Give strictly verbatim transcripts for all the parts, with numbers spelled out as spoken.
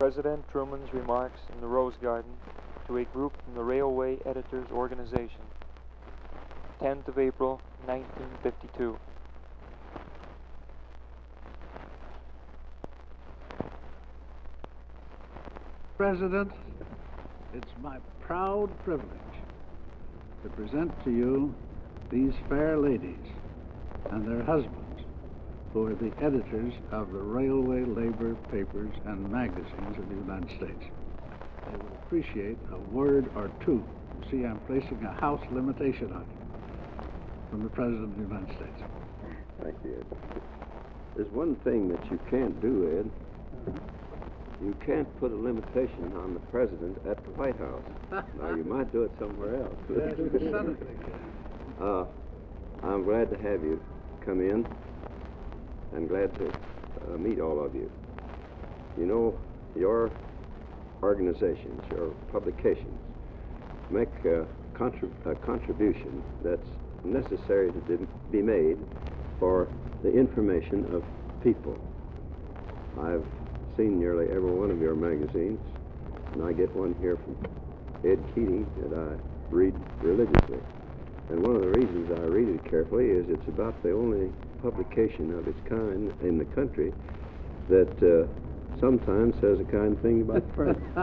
President Truman's remarks in the Rose Garden to a group from the Railway Editors Organization, tenth of April, nineteen fifty-two. President, it's my proud privilege to present to you these fair ladies and their husbands, who are the editors of the railway labor papers and magazines of the United States. They would appreciate a word or two. You see, I'm placing a house limitation on you from the President of the United States. Thank you, Ed. There's one thing that you can't do, Ed. You can't put a limitation on the President at the White House. Now, you might do it somewhere else. Yes, the Senate. uh, I'm glad to have you come in, and glad to uh, meet all of you. You know, your organizations, your publications, make a, contrib a contribution that's necessary to be made for the information of people. I've seen nearly every one of your magazines, and I get one here from Ed Keating that I read religiously. And one of the reasons I read it carefully is it's about the only publication of its kind in the country that uh, sometimes says a kind thing about the President.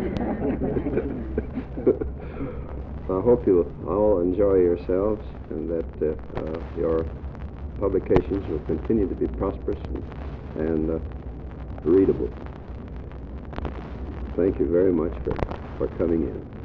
I hope you all enjoy yourselves and that uh, uh, your publications will continue to be prosperous and, and uh, readable. Thank you very much for, for coming in.